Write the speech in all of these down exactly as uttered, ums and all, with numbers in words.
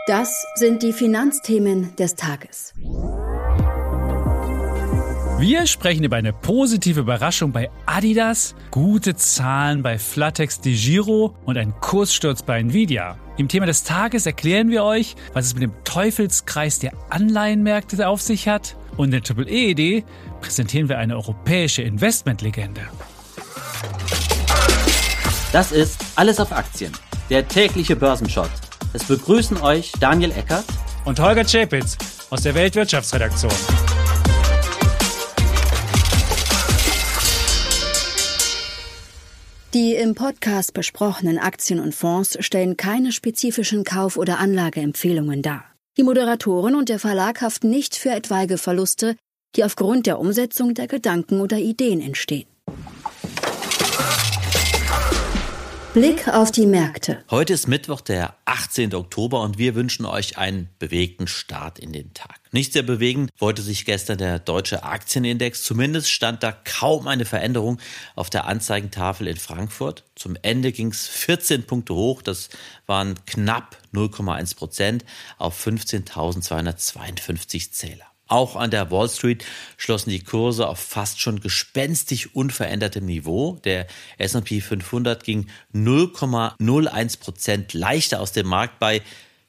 Das sind die Finanzthemen des Tages. Wir sprechen über eine positive Überraschung bei Adidas, gute Zahlen bei flatexDEGIRO und einen Kurssturz bei Nvidia. Im Thema des Tages erklären wir euch, was es mit dem Teufelskreis der Anleihenmärkte auf sich hat. Und in der Triple E-Idee präsentieren wir eine europäische Investmentlegende. Das ist Alles auf Aktien, der tägliche Börsenshot. Es begrüßen euch Daniel Eckert und Holger Czapitz aus der Weltwirtschaftsredaktion. Die im Podcast besprochenen Aktien und Fonds stellen keine spezifischen Kauf- oder Anlageempfehlungen dar. Die Moderatoren und der Verlag haften nicht für etwaige Verluste, die aufgrund der Umsetzung der Gedanken oder Ideen entstehen. Blick auf die Märkte. Heute ist Mittwoch, der achtzehnten Oktober, und wir wünschen euch einen bewegten Start in den Tag. Nicht sehr bewegend wollte sich gestern der deutsche Aktienindex. Zumindest stand da kaum eine Veränderung auf der Anzeigentafel in Frankfurt. Zum Ende ging es vierzehn Punkte hoch. Das waren knapp null Komma eins Prozent auf fünfzehntausendzweihundertzweiundfünfzig Zähler. Auch an der Wall Street schlossen die Kurse auf fast schon gespenstig unverändertem Niveau. Der S und P fünfhundert ging null Komma null eins Prozent leichter aus dem Markt bei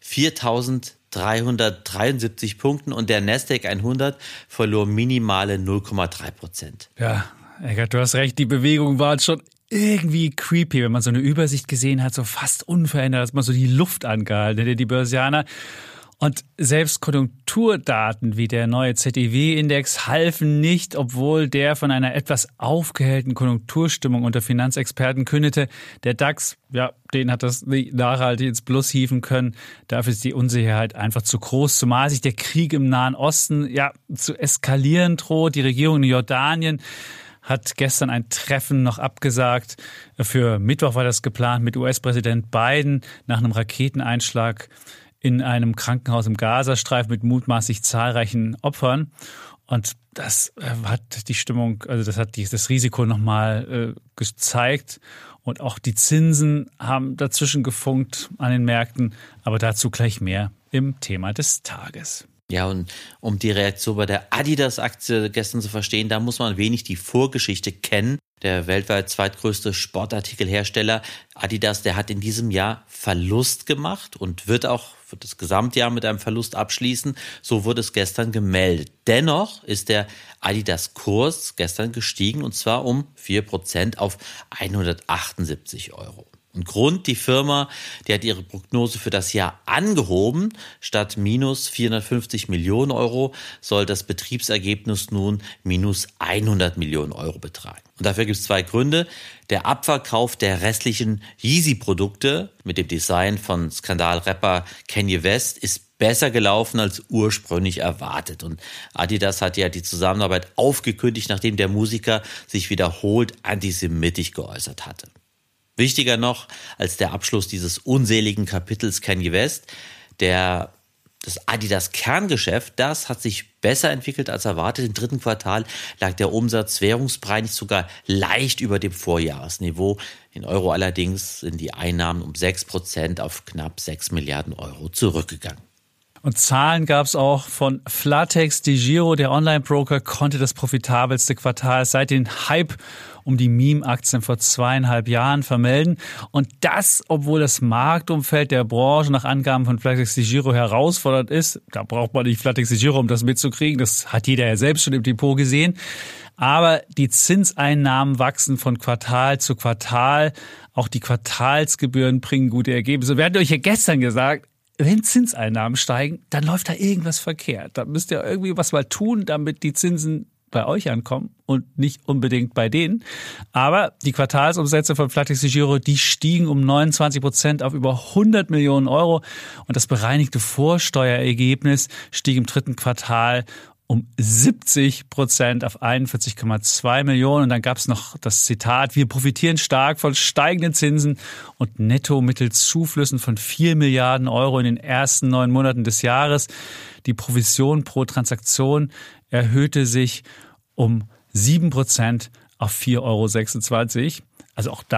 viertausenddreihundertdreiundsiebzig Punkten und der Nasdaq hundert verlor minimale null Komma drei Prozent. Ja, Eckert, du hast recht, die Bewegungen waren schon irgendwie creepy, wenn man so eine Übersicht gesehen hat, so fast unverändert, dass man so die Luft angehalten hätte, die Börsianer. Und selbst Konjunkturdaten wie der neue Z E W-Index halfen nicht, obwohl der von einer etwas aufgehellten Konjunkturstimmung unter Finanzexperten kündete. Der DAX, ja, den hat das nicht nachhaltig ins Plus hieven können. Dafür ist die Unsicherheit einfach zu groß, zumal sich der Krieg im Nahen Osten ja zu eskalieren droht. Die Regierung in Jordanien hat gestern ein Treffen noch abgesagt. Für Mittwoch war das geplant mit U S-Präsident Biden nach einem Raketeneinschlag in einem Krankenhaus im Gazastreifen mit mutmaßlich zahlreichen Opfern. Und das hat die Stimmung, also das hat das Risiko nochmal äh, gezeigt. Und auch die Zinsen haben dazwischen gefunkt an den Märkten. Aber dazu gleich mehr im Thema des Tages. Ja, und um die Reaktion bei der Adidas-Aktie gestern zu verstehen, da muss man ein wenig die Vorgeschichte kennen. Der weltweit zweitgrößte Sportartikelhersteller Adidas, der hat in diesem Jahr Verlust gemacht und wird auch für das Gesamtjahr mit einem Verlust abschließen. So wurde es gestern gemeldet. Dennoch ist der Adidas-Kurs gestern gestiegen, und zwar um vier Prozent auf hundertachtundsiebzig Euro. Und Grund, die Firma, die hat ihre Prognose für das Jahr angehoben. Statt minus vierhundertfünfzig Millionen Euro soll das Betriebsergebnis nun minus hundert Millionen Euro betragen. Und dafür gibt es zwei Gründe. Der Abverkauf der restlichen Yeezy-Produkte mit dem Design von Skandalrapper Kanye West ist besser gelaufen als ursprünglich erwartet. Und Adidas hat ja die Zusammenarbeit aufgekündigt, nachdem der Musiker sich wiederholt antisemitisch geäußert hatte. Wichtiger noch als der Abschluss dieses unseligen Kapitels Kanye West, der, das Adidas-Kerngeschäft, das hat sich besser entwickelt als erwartet. Im dritten Quartal lag der Umsatz währungsbereinigt sogar leicht über dem Vorjahresniveau. In Euro allerdings sind die Einnahmen um sechs Prozent auf knapp sechs Milliarden Euro zurückgegangen. Und Zahlen gab es auch von flatexDEGIRO. Der Online-Broker konnte das profitabelste Quartal seit dem Hype um die Meme-Aktien vor zweieinhalb Jahren vermelden. Und das, obwohl das Marktumfeld der Branche nach Angaben von flatexDEGIRO herausfordernd ist. Da braucht man nicht flatexDEGIRO, um das mitzukriegen. Das hat jeder ja selbst schon im Depot gesehen. Aber die Zinseinnahmen wachsen von Quartal zu Quartal. Auch die Quartalsgebühren bringen gute Ergebnisse. Wir hatten euch ja gestern gesagt, wenn Zinseinnahmen steigen, dann läuft da irgendwas verkehrt. Da müsst ihr irgendwie was mal tun, damit die Zinsen bei euch ankommen und nicht unbedingt bei denen. Aber die Quartalsumsätze von flatexDEGIRO, die stiegen um neunundzwanzig Prozent auf über hundert Millionen Euro. Und das bereinigte Vorsteuerergebnis stieg im dritten Quartal um siebzig Prozent auf einundvierzig Komma zwei Millionen. Und dann gab es noch das Zitat: Wir profitieren stark von steigenden Zinsen und Nettomittelzuflüssen von vier Milliarden Euro in den ersten neun Monaten des Jahres. Die Provision pro Transaktion erhöhte sich um sieben Prozent auf vier Euro sechsundzwanzig. Also auch da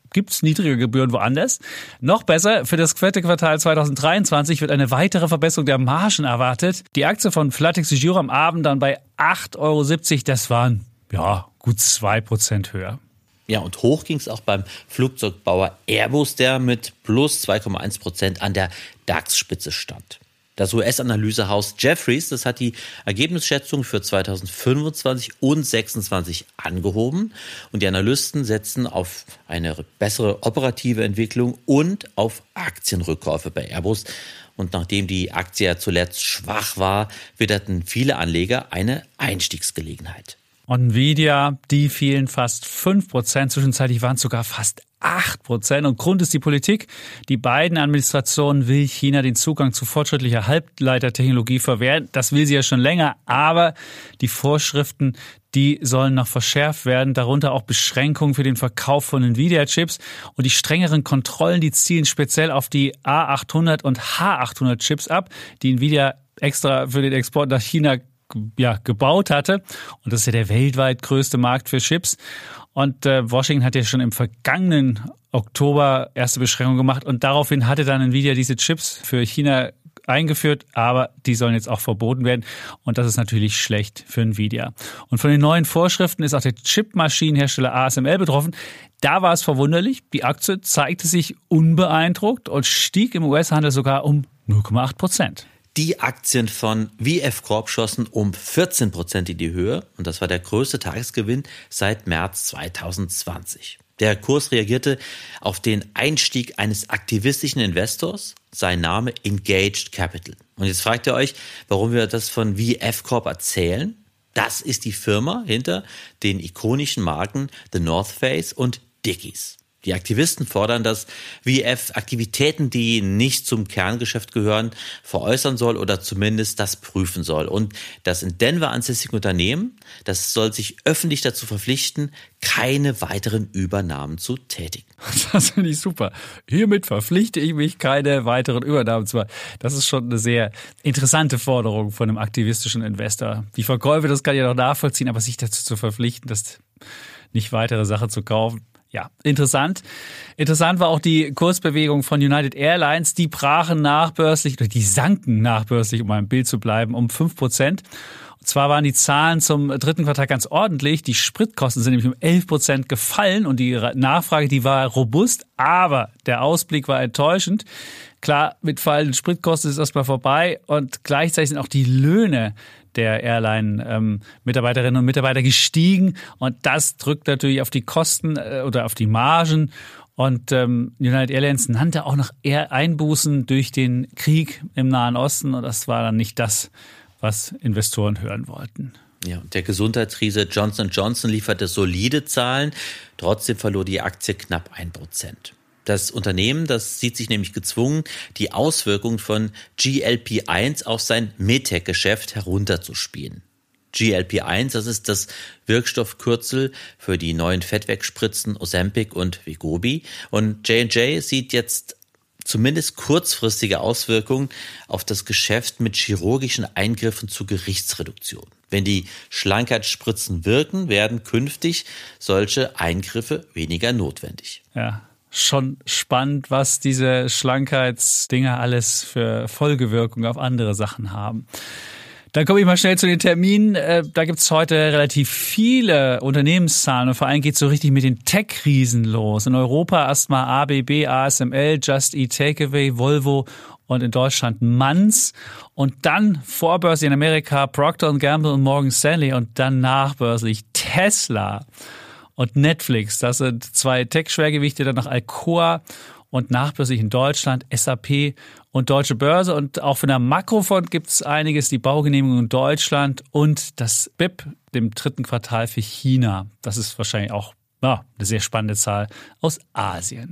gibt es niedrige Gebühren woanders. Noch besser, für das vierte Quartal zweitausenddreiundzwanzig wird eine weitere Verbesserung der Margen erwartet. Die Aktie von flatexDEGIRO am Abend dann bei acht Euro siebzig, das waren ja gut zwei Prozent höher. Ja, und hoch ging es auch beim Flugzeugbauer Airbus, der mit plus zwei Komma eins Prozent an der DAX-Spitze stand. Das U S-Analysehaus Jefferies, das hat die Ergebnisschätzung für zweitausendfünfundzwanzig und zweitausendsechsundzwanzig angehoben. Und die Analysten setzen auf eine bessere operative Entwicklung und auf Aktienrückkäufe bei Airbus. Und nachdem die Aktie ja zuletzt schwach war, witterten viele Anleger eine Einstiegsgelegenheit. Nvidia, die fielen fast fünf Prozent, zwischenzeitlich waren es sogar fast acht Prozent. Und Grund ist die Politik. Die beiden Administrationen will China den Zugang zu fortschrittlicher Halbleitertechnologie verwehren. Das will sie ja schon länger, aber die Vorschriften, die sollen noch verschärft werden, darunter auch Beschränkungen für den Verkauf von Nvidia-Chips. Und die strengeren Kontrollen, die zielen speziell auf die A achthundert und H achthundert Chips ab, die Nvidia extra für den Export nach China ja, gebaut hatte. Und das ist ja der weltweit größte Markt für Chips. Und äh, Washington hat ja schon im vergangenen Oktober erste Beschränkungen gemacht. Und daraufhin hatte dann Nvidia diese Chips für China eingeführt, aber die sollen jetzt auch verboten werden. Und das ist natürlich schlecht für Nvidia. Und von den neuen Vorschriften ist auch der Chipmaschinenhersteller A S M L betroffen. Da war es verwunderlich. Die Aktie zeigte sich unbeeindruckt und stieg im U S-Handel sogar um null Komma acht Prozent. Die Aktien von V F Corp schossen um vierzehn Prozent in die Höhe und das war der größte Tagesgewinn seit März zweitausendzwanzig. Der Kurs reagierte auf den Einstieg eines aktivistischen Investors, sein Name Engaged Capital. Und jetzt fragt ihr euch, warum wir das von V F Corp erzählen? Das ist die Firma hinter den ikonischen Marken The North Face und Dickies. Die Aktivisten fordern, dass V F Aktivitäten, die nicht zum Kerngeschäft gehören, veräußern soll oder zumindest das prüfen soll. Und das in Denver ansässige Unternehmen, das soll sich öffentlich dazu verpflichten, keine weiteren Übernahmen zu tätigen. Das finde ich super. Hiermit verpflichte ich mich, keine weiteren Übernahmen zu machen. Das ist schon eine sehr interessante Forderung von einem aktivistischen Investor. Die Verkäufe, das kann ich ja noch nachvollziehen, aber sich dazu zu verpflichten, das nicht weitere Sachen zu kaufen. Ja, interessant. Interessant war auch die Kursbewegung von United Airlines. Die brachen nachbörslich, oder die sanken nachbörslich, um im Bild zu bleiben, um fünf Prozent. Und zwar waren die Zahlen zum dritten Quartal ganz ordentlich. Die Spritkosten sind nämlich um elf Prozent gefallen und die Nachfrage, die war robust, aber der Ausblick war enttäuschend. Klar, mit fallenden Spritkosten ist erstmal vorbei und gleichzeitig sind auch die Löhne der Airline-Mitarbeiterinnen ähm, und Mitarbeiter gestiegen und das drückt natürlich auf die Kosten äh, oder auf die Margen. Und ähm, United Airlines nannte auch noch eher Einbußen durch den Krieg im Nahen Osten und das war dann nicht das, was Investoren hören wollten. Ja, der Gesundheitsriese Johnson und Johnson lieferte solide Zahlen, trotzdem verlor die Aktie knapp ein Prozent. Das Unternehmen, das sieht sich nämlich gezwungen, die Auswirkungen von G L P eins auf sein MedTech-Geschäft herunterzuspielen. G L P eins, das ist das Wirkstoffkürzel für die neuen Fettwegspritzen Ozempic und Wegovy. Und J and J sieht jetzt zumindest kurzfristige Auswirkungen auf das Geschäft mit chirurgischen Eingriffen zur Gewichtsreduktion. Wenn die Schlankheitsspritzen wirken, werden künftig solche Eingriffe weniger notwendig. Ja. Schon spannend, was diese Schlankheitsdinger alles für Folgewirkungen auf andere Sachen haben. Dann komme ich mal schnell zu den Terminen. Da gibt es heute relativ viele Unternehmenszahlen und vor allem geht es so richtig mit den Tech-Riesen los. In Europa erstmal A B B, A S M L, Just Eat Takeaway, Volvo und in Deutschland Manz. Und dann vorbörslich in Amerika Procter and Gamble und Morgan Stanley und dann nachbörslich Tesla und Netflix. Das sind zwei Tech-Schwergewichte, dann noch Alcoa und nachbörslich in Deutschland S A P und Deutsche Börse. Und auch von der Makrofond gibt es einiges, die Baugenehmigung in Deutschland und das B I P im dritten Quartal für China. Das ist wahrscheinlich auch ja, eine sehr spannende Zahl aus Asien.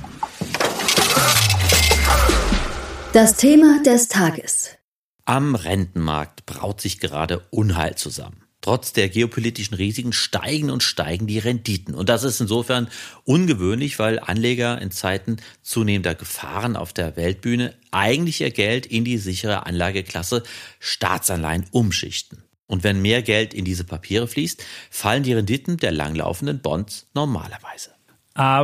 Das Thema des Tages. Am Rentenmarkt braut sich gerade Unheil zusammen. Trotz der geopolitischen Risiken steigen und steigen die Renditen. Und das ist insofern ungewöhnlich, weil Anleger in Zeiten zunehmender Gefahren auf der Weltbühne eigentlich ihr Geld in die sichere Anlageklasse Staatsanleihen umschichten. Und wenn mehr Geld in diese Papiere fließt, fallen die Renditen der langlaufenden Bonds normalerweise. Aber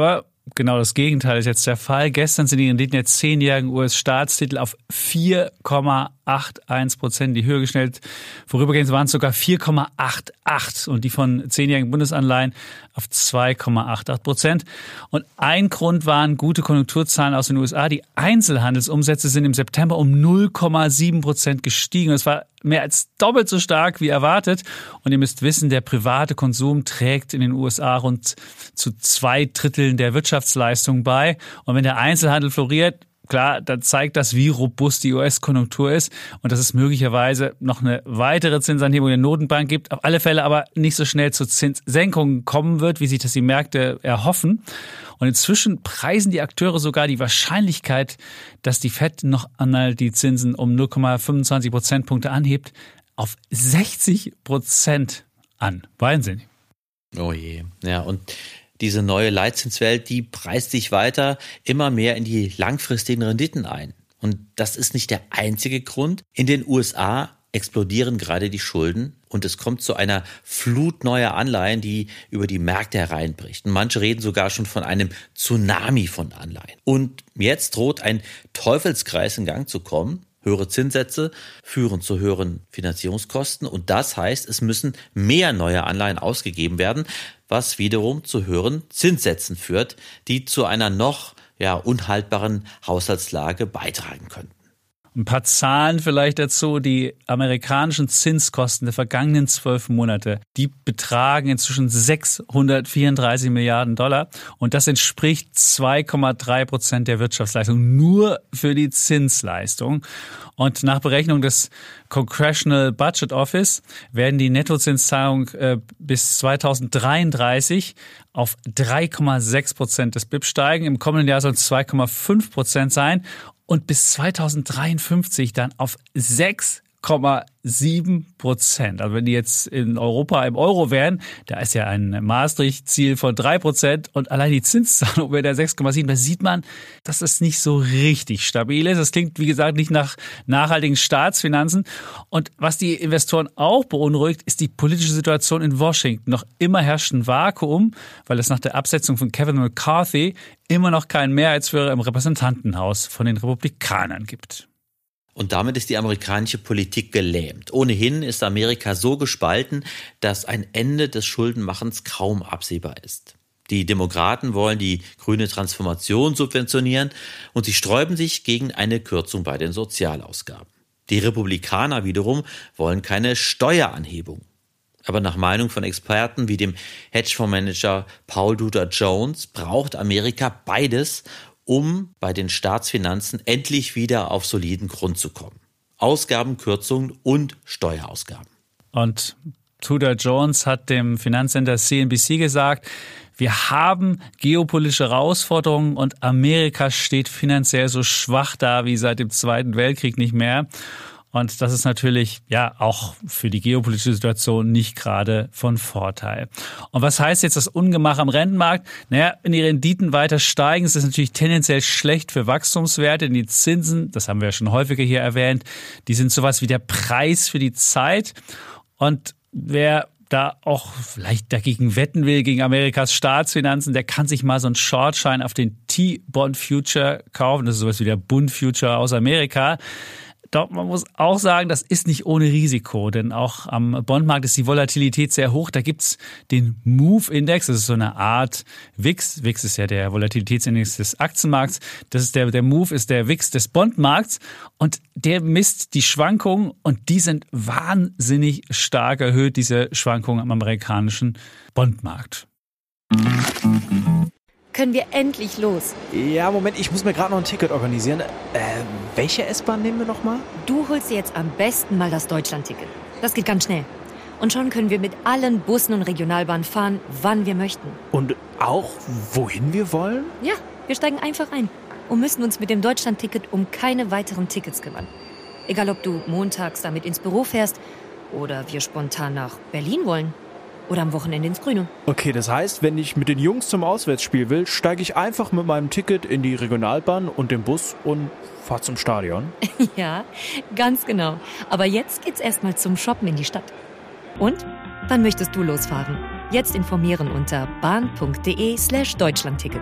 genau das Gegenteil ist jetzt der Fall. Gestern sind die Renditen der zehnjährigen U S-Staatstitel auf vier Komma einundachtzig Prozent in die Höhe geschnellt. Vorübergehend waren es sogar vier Komma achtundachtzig und die von zehnjährigen Bundesanleihen auf zwei Komma achtundachtzig Prozent. Und ein Grund waren gute Konjunkturzahlen aus den U S A. Die Einzelhandelsumsätze sind im September um null Komma sieben Prozent gestiegen. Es war mehr als doppelt so stark wie erwartet. Und ihr müsst wissen, der private Konsum trägt in den U S A rund zu zwei Dritteln der Wirtschaftsleistung bei. Und wenn der Einzelhandel floriert, klar, dann zeigt das, wie robust die U S-Konjunktur ist und dass es möglicherweise noch eine weitere Zinsanhebung der Notenbank gibt. Auf alle Fälle aber nicht so schnell zu Zinssenkungen kommen wird, wie sich das die Märkte erhoffen. Und inzwischen preisen die Akteure sogar die Wahrscheinlichkeit, dass die Fed noch einmal die Zinsen um null Komma fünfundzwanzig Prozentpunkte anhebt, auf sechzig Prozent an. Wahnsinn. Oh je. Ja, und diese neue Leitzinswelt, die preist sich weiter immer mehr in die langfristigen Renditen ein. Und das ist nicht der einzige Grund. In den U S A explodieren gerade die Schulden und es kommt zu einer Flut neuer Anleihen, die über die Märkte hereinbricht. Und manche reden sogar schon von einem Tsunami von Anleihen. Und jetzt droht ein Teufelskreis in Gang zu kommen. Höhere Zinssätze führen zu höheren Finanzierungskosten und das heißt, es müssen mehr neue Anleihen ausgegeben werden, was wiederum zu höheren Zinssätzen führt, die zu einer noch ja, unhaltbaren Haushaltslage beitragen könnten. Ein paar Zahlen vielleicht dazu. Die amerikanischen Zinskosten der vergangenen zwölf Monate, die betragen inzwischen sechshundertvierunddreißig Milliarden Dollar. Und das entspricht zwei Komma drei Prozent der Wirtschaftsleistung, nur für die Zinsleistung. Und nach Berechnung des Congressional Budget Office werden die Nettozinszahlungen äh, bis zweitausenddreiunddreißig auf drei Komma sechs Prozent des B I P steigen. Im kommenden Jahr sollen es zwei Komma fünf Prozent sein. Und bis zweitausenddreiundfünfzig dann auf sechs Komma sieben Prozent. Also wenn die jetzt in Europa im Euro wären, da ist ja ein Maastricht-Ziel von drei Prozent und allein die Zinszahlung wäre der sechs Komma sieben. Da sieht man, dass es nicht so richtig stabil ist. Das klingt, wie gesagt, nicht nach nachhaltigen Staatsfinanzen. Und was die Investoren auch beunruhigt, ist die politische Situation in Washington. Noch immer herrscht ein Vakuum, weil es nach der Absetzung von Kevin McCarthy immer noch keinen Mehrheitsführer im Repräsentantenhaus von den Republikanern gibt. Und damit ist die amerikanische Politik gelähmt. Ohnehin ist Amerika so gespalten, dass ein Ende des Schuldenmachens kaum absehbar ist. Die Demokraten wollen die grüne Transformation subventionieren und sie sträuben sich gegen eine Kürzung bei den Sozialausgaben. Die Republikaner wiederum wollen keine Steueranhebung. Aber nach Meinung von Experten wie dem Hedgefondsmanager Paul Tudor Jones braucht Amerika beides, um bei den Staatsfinanzen endlich wieder auf soliden Grund zu kommen. Ausgabenkürzungen und Steuerausgaben. Und Tudor Jones hat dem Finanzsender C N B C gesagt, wir haben geopolitische Herausforderungen und Amerika steht finanziell so schwach da wie seit dem Zweiten Weltkrieg nicht mehr. Und das ist natürlich ja auch für die geopolitische Situation nicht gerade von Vorteil. Und was heißt jetzt das Ungemach am Rentenmarkt? Naja, wenn die Renditen weiter steigen, ist das natürlich tendenziell schlecht für Wachstumswerte. Denn die Zinsen, das haben wir ja schon häufiger hier erwähnt, die sind sowas wie der Preis für die Zeit. Und wer da auch vielleicht dagegen wetten will, gegen Amerikas Staatsfinanzen, der kann sich mal so einen Shortschein auf den T-Bond-Future kaufen. Das ist sowas wie der Bund-Future aus Amerika. Doch man muss auch sagen, das ist nicht ohne Risiko, denn auch am Bondmarkt ist die Volatilität sehr hoch. Da gibt's den Move-Index, das ist so eine Art W I X. W I X ist ja der Volatilitätsindex des Aktienmarkts. Das ist der, der Move ist der W I X des Bondmarkts und der misst die Schwankungen und die sind wahnsinnig stark erhöht, diese Schwankungen am amerikanischen Bondmarkt. Können wir endlich los? Ja, Moment, ich muss mir gerade noch ein Ticket organisieren. Äh, welche S-Bahn nehmen wir nochmal? Du holst dir jetzt am besten mal das Deutschland-Ticket. Das geht ganz schnell. Und schon können wir mit allen Bussen und Regionalbahnen fahren, wann wir möchten. Und auch, wohin wir wollen? Ja, wir steigen einfach ein und müssen uns mit dem Deutschland-Ticket um keine weiteren Tickets kümmern. Egal, ob du montags damit ins Büro fährst oder wir spontan nach Berlin wollen. Oder am Wochenende ins Grüne. Okay, das heißt, wenn ich mit den Jungs zum Auswärtsspiel will, steige ich einfach mit meinem Ticket in die Regionalbahn und den Bus und fahre zum Stadion. Ja, ganz genau. Aber jetzt geht's erstmal zum Shoppen in die Stadt. Und? Wann möchtest du losfahren? Jetzt informieren unter bahn.de slash Deutschlandticket.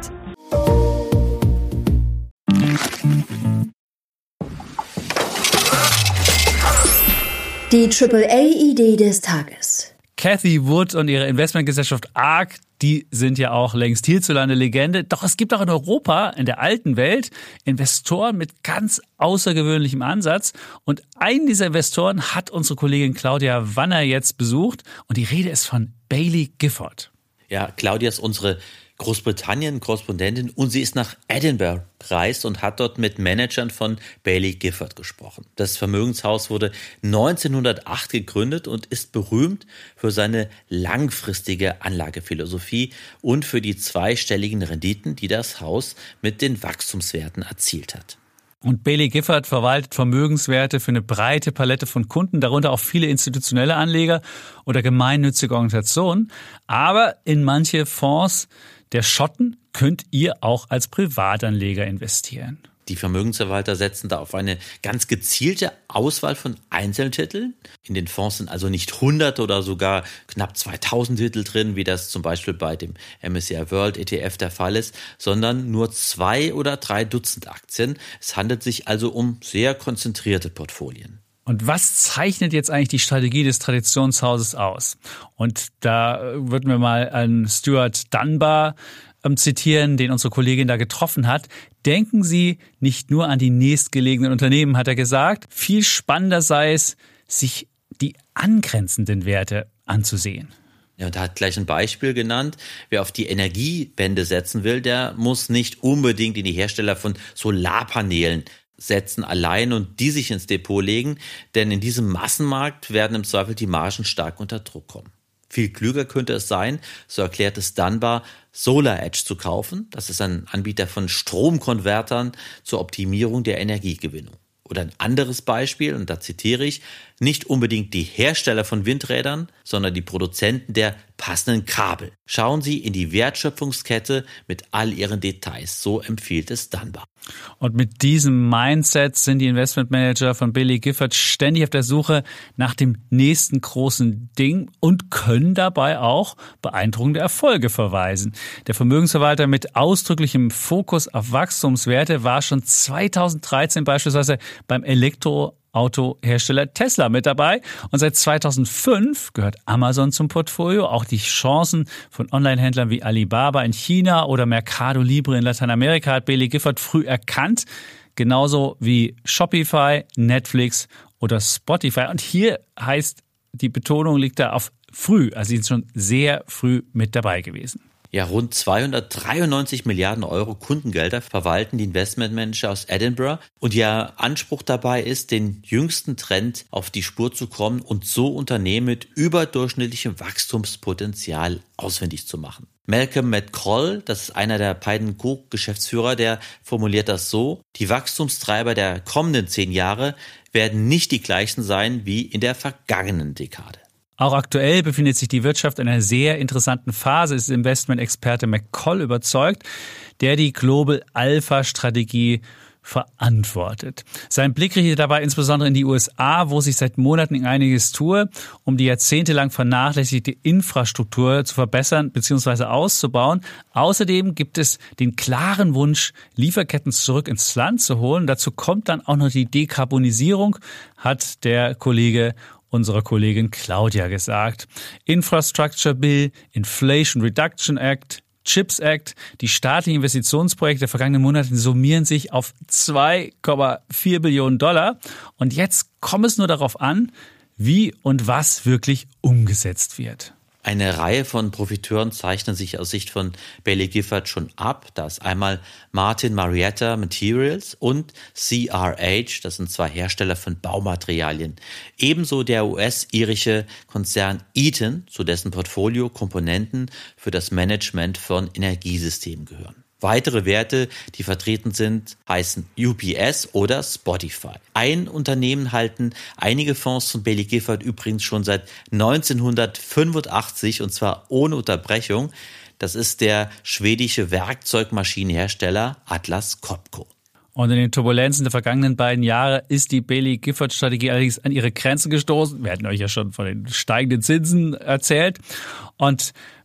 Die Triple A-Idee des Tages. Cathie Wood und ihre Investmentgesellschaft ARK, die sind ja auch längst hierzulande Legende. Doch es gibt auch in Europa, in der alten Welt, Investoren mit ganz außergewöhnlichem Ansatz. Und einen dieser Investoren hat unsere Kollegin Claudia Wanner jetzt besucht. Und die Rede ist von Baillie Gifford. Ja, Claudia ist unsere Großbritannien-Korrespondentin und sie ist nach Edinburgh gereist und hat dort mit Managern von Baillie Gifford gesprochen. Das Vermögenshaus wurde neunzehnhundertacht gegründet und ist berühmt für seine langfristige Anlagephilosophie und für die zweistelligen Renditen, die das Haus mit den Wachstumswerten erzielt hat. Und Baillie Gifford verwaltet Vermögenswerte für eine breite Palette von Kunden, darunter auch viele institutionelle Anleger oder gemeinnützige Organisationen. Aber in manche Fonds der Schotten könnt ihr auch als Privatanleger investieren. Die Vermögensverwalter setzen da auf eine ganz gezielte Auswahl von Einzeltiteln. In den Fonds sind also nicht hundert oder sogar knapp zweitausend Titel drin, wie das zum Beispiel bei dem M S C I World E T F der Fall ist, sondern nur zwei oder drei Dutzend Aktien. Es handelt sich also um sehr konzentrierte Portfolien. Und was zeichnet jetzt eigentlich die Strategie des Traditionshauses aus? Und da würden wir mal an Stuart Dunbar ähm, zitieren, den unsere Kollegin da getroffen hat. Denken Sie nicht nur an die nächstgelegenen Unternehmen, hat er gesagt. Viel spannender sei es, sich die angrenzenden Werte anzusehen. Ja, und er hat gleich ein Beispiel genannt. Wer auf die Energiewende setzen will, der muss nicht unbedingt in die Hersteller von Solarpanelen setzen allein und die sich ins Depot legen, denn in diesem Massenmarkt werden im Zweifel die Margen stark unter Druck kommen. Viel klüger könnte es sein, so erklärt es Dunbar, SolarEdge zu kaufen. Das ist ein Anbieter von Stromkonvertern zur Optimierung der Energiegewinnung. Oder ein anderes Beispiel, und da zitiere ich, nicht unbedingt die Hersteller von Windrädern, sondern die Produzenten der passenden Kabel. Schauen Sie in die Wertschöpfungskette mit all ihren Details, so empfiehlt es Dunbar. Und mit diesem Mindset sind die Investmentmanager von Baillie Gifford ständig auf der Suche nach dem nächsten großen Ding und können dabei auch beeindruckende Erfolge verweisen. Der Vermögensverwalter mit ausdrücklichem Fokus auf Wachstumswerte war schon zweitausenddreizehn beispielsweise beim Elektroautohersteller Tesla mit dabei. Und seit zweitausendfünf gehört Amazon zum Portfolio. Auch die Chancen von Onlinehändlern wie Alibaba in China oder Mercado Libre in Lateinamerika hat Baillie Gifford früh erkannt. Genauso wie Shopify, Netflix oder Spotify. Und hier heißt, die Betonung liegt da auf früh. Also sie sind schon sehr früh mit dabei gewesen. Ja, rund zweihundertdreiundneunzig Milliarden Euro Kundengelder verwalten die Investmentmanager aus Edinburgh und ihr Anspruch dabei ist, den jüngsten Trend auf die Spur zu kommen und so Unternehmen mit überdurchschnittlichem Wachstumspotenzial ausfindig zu machen. Malcolm McCall, das ist einer der beiden Co-Geschäftsführer, der formuliert das so: Die Wachstumstreiber der kommenden zehn Jahre werden nicht die gleichen sein wie in der vergangenen Dekade. Auch aktuell befindet sich die Wirtschaft in einer sehr interessanten Phase, ist Investmentexperte McCall überzeugt, der die Global Alpha Strategie verantwortet. Sein Blick richtet dabei insbesondere in die U S A, wo sich seit Monaten einiges tue, um die jahrzehntelang vernachlässigte Infrastruktur zu verbessern bzw. auszubauen. Außerdem gibt es den klaren Wunsch, Lieferketten zurück ins Land zu holen. Dazu kommt dann auch noch die Dekarbonisierung, hat der Kollege unserer Kollegin Claudia gesagt. Infrastructure Bill, Inflation Reduction Act, CHIPS Act, die staatlichen Investitionsprojekte der vergangenen Monate summieren sich auf zwei Komma vier Billionen Dollar. Und jetzt kommt es nur darauf an, wie und was wirklich umgesetzt wird. Eine Reihe von Profiteuren zeichnen sich aus Sicht von Baillie Gifford schon ab. Da ist einmal Martin Marietta Materials und C R H, das sind zwei Hersteller von Baumaterialien. Ebenso der U S-irische Konzern Eaton, zu dessen Portfolio Komponenten für das Management von Energiesystemen gehören. Weitere Werte, die vertreten sind, heißen U P S oder Spotify. Ein Unternehmen halten einige Fonds von Baillie Gifford übrigens schon seit neunzehnhundertfünfundachtzig und zwar ohne Unterbrechung. Das ist der schwedische Werkzeugmaschinenhersteller Atlas Copco. Und in den Turbulenzen der vergangenen beiden Jahre ist die Baillie Gifford Strategie allerdings an ihre Grenzen gestoßen. Wir hatten euch ja schon von den steigenden Zinsen erzählt. Und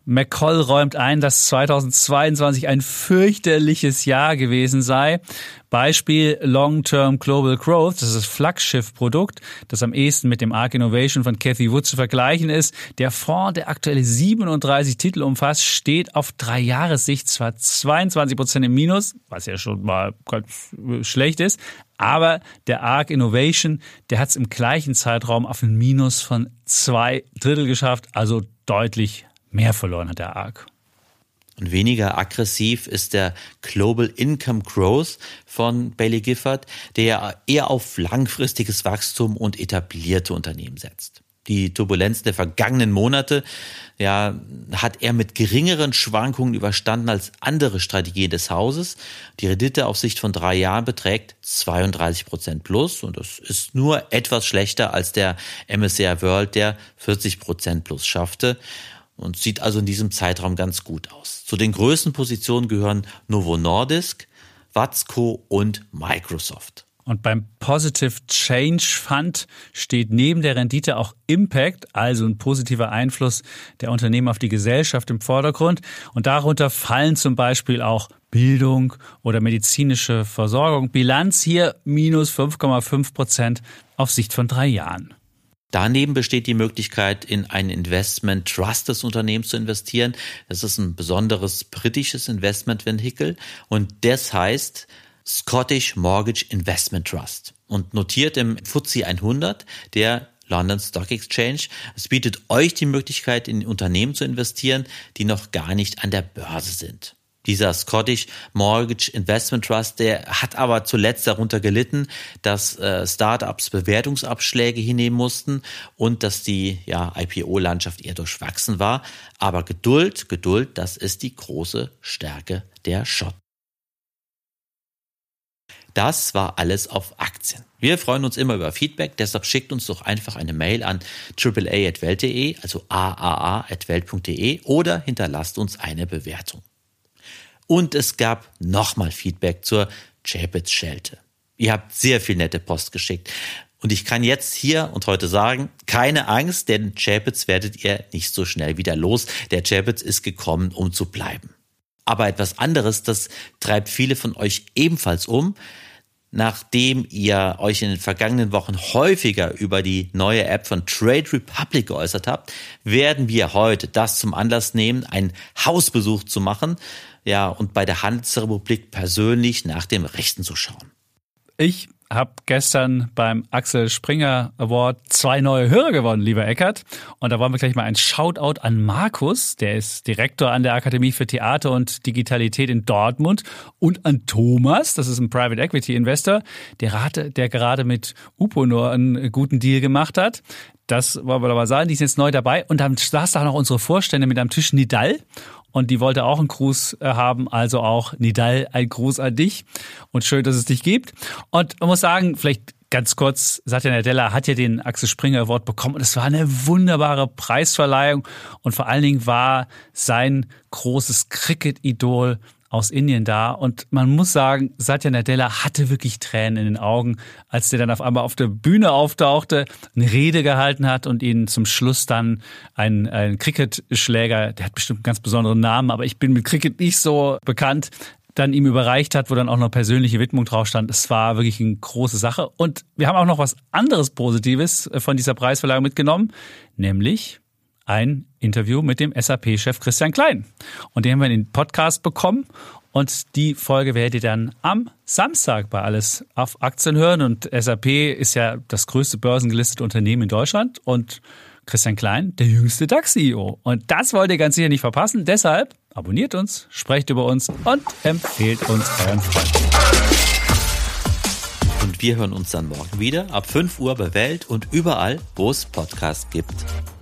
McColl räumt ein, dass zweitausendzweiundzwanzig ein fürchterliches Jahr gewesen sei. Beispiel Long-Term Global Growth, das ist das Flaggschiff-Produkt, das am ehesten mit dem Ark Innovation von Cathie Wood zu vergleichen ist. Der Fonds, der aktuelle siebenunddreißig Titel umfasst, steht auf drei Jahressicht zwar zweiundzwanzig Prozent im Minus, was ja schon mal ganz schlecht ist, aber der Ark Innovation, der hat es im gleichen Zeitraum auf ein Minus von zwei Drittel geschafft, also deutlich mehr verloren hat der Ark. Und weniger aggressiv ist der Global Income Growth von Baillie Gifford, der eher auf langfristiges Wachstum und etablierte Unternehmen setzt. Die Turbulenz der vergangenen Monate ja, hat er mit geringeren Schwankungen überstanden als andere Strategien des Hauses. Die Rendite auf Sicht von drei Jahren beträgt zweiunddreißig Prozent plus und das ist nur etwas schlechter als der M S C I World, der vierzig Prozent plus schaffte. Und sieht also in diesem Zeitraum ganz gut aus. Zu den größten Positionen gehören Novo Nordisk, Watsco und Microsoft. Und beim Positive Change Fund steht neben der Rendite auch Impact, also ein positiver Einfluss der Unternehmen auf die Gesellschaft im Vordergrund. Und darunter fallen zum Beispiel auch Bildung oder medizinische Versorgung. Bilanz hier minus fünf Komma fünf Prozent auf Sicht von drei Jahren. Daneben besteht die Möglichkeit, in ein Investment Trust des Unternehmens zu investieren. Das ist ein besonderes britisches Investment-Vehikel und das heißt Scottish Mortgage Investment Trust und notiert im F T S E hundert, der London Stock Exchange. Es bietet euch die Möglichkeit, in Unternehmen zu investieren, die noch gar nicht an der Börse sind. Dieser Scottish Mortgage Investment Trust, der hat aber zuletzt darunter gelitten, dass äh, Startups Bewertungsabschläge hinnehmen mussten und dass die ja, I P O-Landschaft eher durchwachsen war. Aber Geduld, Geduld, das ist die große Stärke der Schotten. Das war alles auf Aktien. Wir freuen uns immer über Feedback, deshalb schickt uns doch einfach eine Mail an a a a at welt punkt de, also a a a at welt punkt de oder hinterlasst uns eine Bewertung. Und es gab nochmal Feedback zur Chapitz-Schelte. Ihr habt sehr viel nette Post geschickt. Und ich kann jetzt hier und heute sagen, keine Angst, denn Chapitz werdet ihr nicht so schnell wieder los. Der Chapitz ist gekommen, um zu bleiben. Aber etwas anderes, das treibt viele von euch ebenfalls um. Nachdem ihr euch in den vergangenen Wochen häufiger über die neue App von Trade Republic geäußert habt, werden wir heute das zum Anlass nehmen, einen Hausbesuch zu machen, ja, und bei der Handelsrepublik persönlich nach dem Rechten zu schauen. Ich habe gestern beim Axel Springer Award zwei neue Hörer gewonnen, lieber Eckert. Und da wollen wir gleich mal ein Shoutout an Markus, der ist Direktor an der Akademie für Theater und Digitalität in Dortmund, und an Thomas, das ist ein Private Equity Investor, der, rate, der gerade mit Uponor einen guten Deal gemacht hat. Das wollen wir aber sagen, die sind jetzt neu dabei. Und dann saß da noch unsere Vorstände mit am Tisch, Nidal. Und die wollte auch einen Gruß haben, also auch Nidal, ein Gruß an dich. Und schön, dass es dich gibt. Und man muss sagen, vielleicht ganz kurz, Satya Nadella hat ja den Axel Springer Award bekommen. Und es war eine wunderbare Preisverleihung. Und vor allen Dingen war sein großes Cricket-Idol aus Indien da. Und man muss sagen, Satya Nadella hatte wirklich Tränen in den Augen, als der dann auf einmal auf der Bühne auftauchte, eine Rede gehalten hat und ihn zum Schluss dann ein, ein Cricket-Schläger, der hat bestimmt einen ganz besonderen Namen, aber ich bin mit Cricket nicht so bekannt, dann ihm überreicht hat, wo dann auch noch persönliche Widmung drauf stand. Es war wirklich eine große Sache. Und wir haben auch noch was anderes Positives von dieser Preisverleihung mitgenommen, nämlich ein Interview mit dem S A P-Chef Christian Klein. Und den haben wir in den Podcast bekommen. Und die Folge werdet ihr dann am Samstag bei Alles auf Aktien hören. Und S A P ist ja das größte börsengelistete Unternehmen in Deutschland. Und Christian Klein, der jüngste DAX-C E O. Und das wollt ihr ganz sicher nicht verpassen. Deshalb abonniert uns, sprecht über uns und empfehlt uns euren Freunden. Und wir hören uns dann morgen wieder ab fünf Uhr bei Welt und überall, wo es Podcasts gibt.